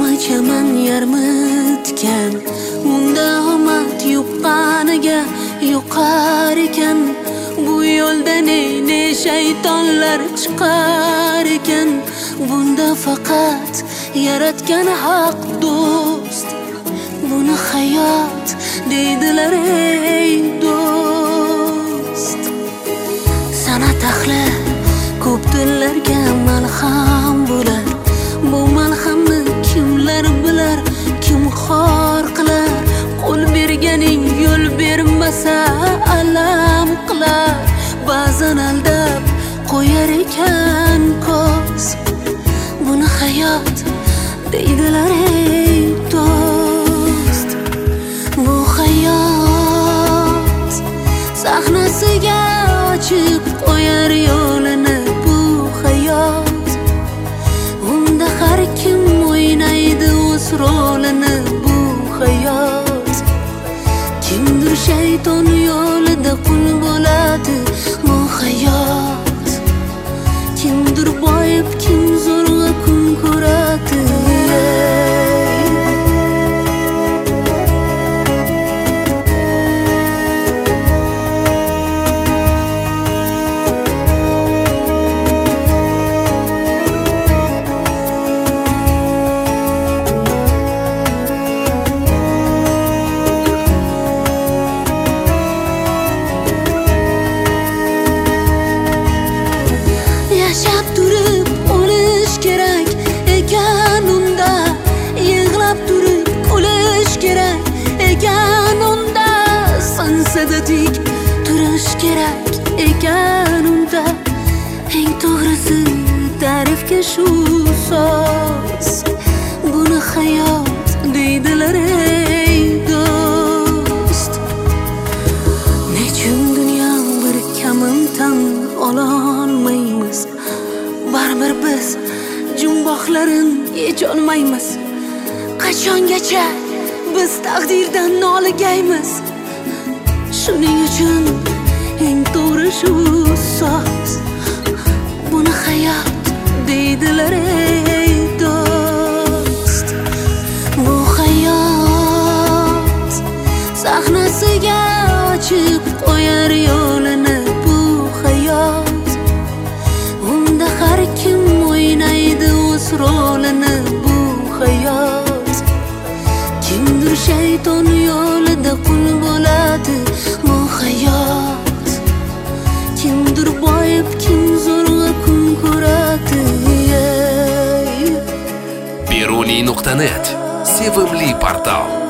chaman yarmitgan, unda omad yuqqaniga yuqar ekan. Bu yo'lda ne shaytonlar chiqar ekan. Bunda faqat yaratgan haq do'st. Buni hayot deydilar ey do'st. San'at ahli ko'p tillarga malham bo'lar. Bu malhamni kimlar bilar, kim xor qilar. Qo'l berganing yo'l bermasa alam qilar. Ba'zan aldab qo'yar ekan ko'z. Buni hayot deydilar ey do'st. Bu hayot sahnasiga ochib qo'yar yo'lini. Bu hayot unda har kim o'ynaydi o'z rolini. Bu hayot kimdir shayton yo'lida qul bo'ladi. Bu hayot kimdir boyib kim zo'rg'a kun ko'radi. Yashab turib o'lish kerak ekan unda. Yig'lab turib kulish kerak ekan unda. Sinsada tik turish kerak ekan unda. Eng to'g'risi ta'rifga shu so'z. Buni hayot deydilar ey do'st. Nechun dunyo bir kamin tan ololmaymiz. Baribir biz jumboqlarin yecholmaymiz. Qachongacha biz taqdirdan noligaymiz. Shuning uchun eng to'g'ri shu so'z. Buni hayot deydilar ey do'st. Bu hayot sahnasiga ochib qo'yar yo'lini. Bu hayot unda har kim o'ynaydi o'z rolini. Bu hayot kimdir shayton yo'lida qul bo'ladi. Bu hayot kimdir boyib kim zo'rg'a kun ko'radi. Beruniy.net sevimli portal.